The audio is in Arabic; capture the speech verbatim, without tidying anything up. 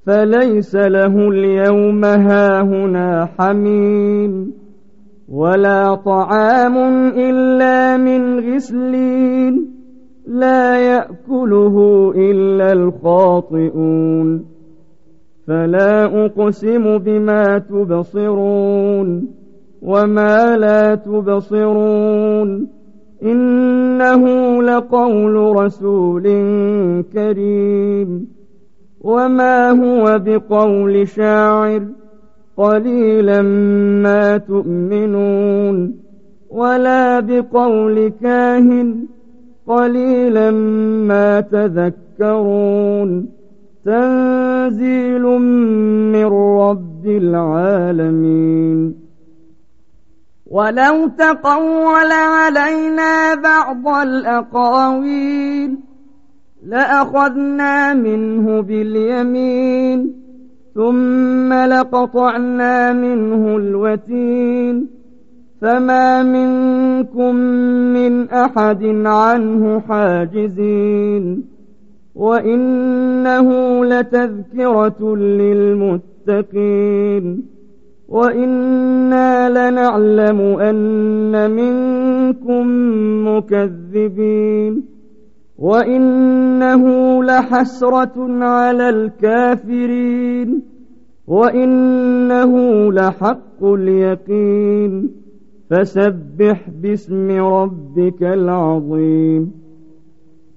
فليس له اليوم هاهنا حميم ولا طعام إلا من غسلين لا يأكله إلا الخاطئون فلا أقسم بما تبصرون وما لا تبصرون إنه لقول رسول كريم وما هو بقول شاعر قليلا ما تؤمنون ولا بقول كاهن قليلا ما تذكرون تنزيل من رب العالمين. ولو تقول علينا بعض الأقاويل لأخذنا منه باليمين ثم لقطعنا منه الوتين فما منكم من أحد عنه حاجزين وإنه لتذكرة للمتقين وإنا لنعلم أن منكم مكذبين وإنه لحسرة على الكافرين وإنه لحق اليقين فسبح باسم ربك العظيم.